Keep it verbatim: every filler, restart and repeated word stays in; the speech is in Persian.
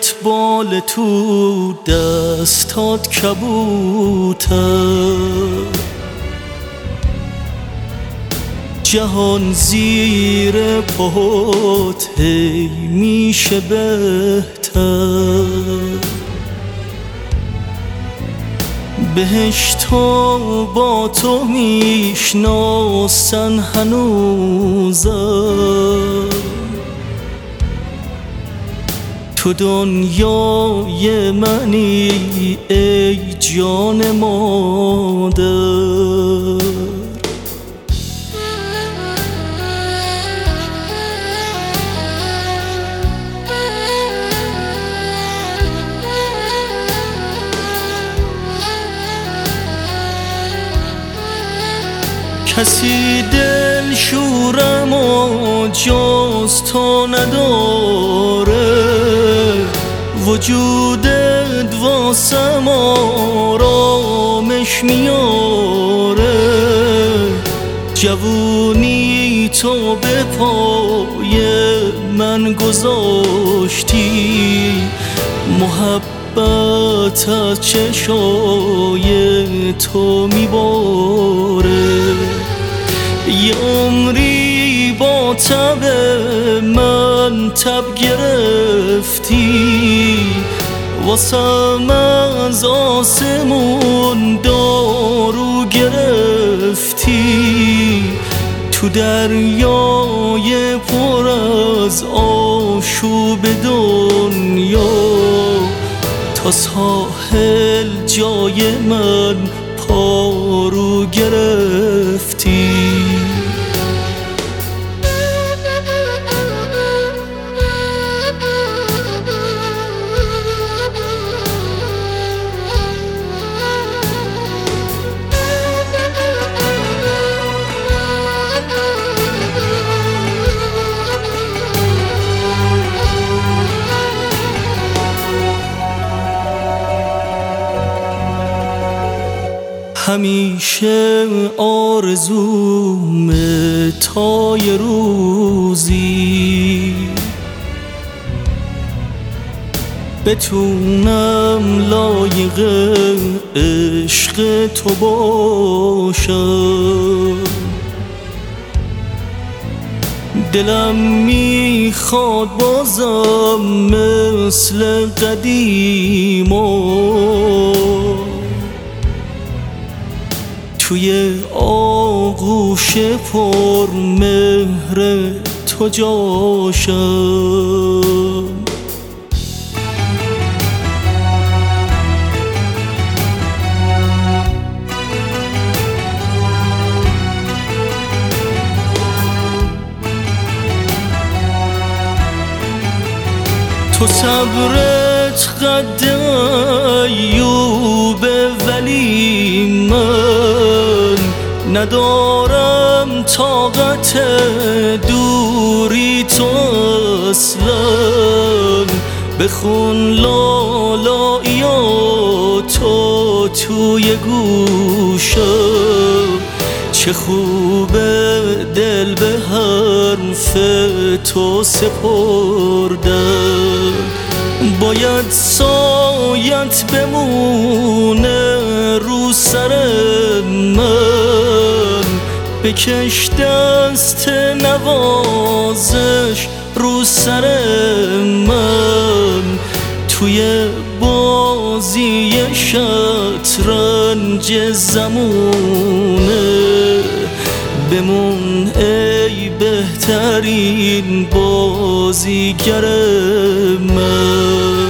بال تو دستات کبوتر، جهان زیر پاهات هی میشه بهتر. بهشتا با تو میشناسن هنوزم، تو دنیای منی ای جان مادر. کسی دل شورم و جز تو نداره، وجودت واسم آرامش میاره. جوونی تو به پای من گذاشتی، محبت از چشای تو میباره. یه عمری با تب من تب گرفتی، واسم از آسمون دارو گرفتی. تو دریای پر از آشوب دنیا، تا ساحل جای من پارو گرفتی. همیشه آرزومه تا یه روزی بتونم لایق عشق تو باشم. دلم میخواد بازم مثل قدیما توی آغوش پر مهر تو جاشم. تو صبرت قد ایوب، ولی من ندارم طاقت دوری تو اصلا. بخون لالایاتو توی گوشم، چه خوبه دل به حرف تو سپردم. باید سایت بمونه رو سر من، بکش دست نوازش رو سر من. توی بازی شطرنج زمونه، بمون ای بهترین بازیگر من.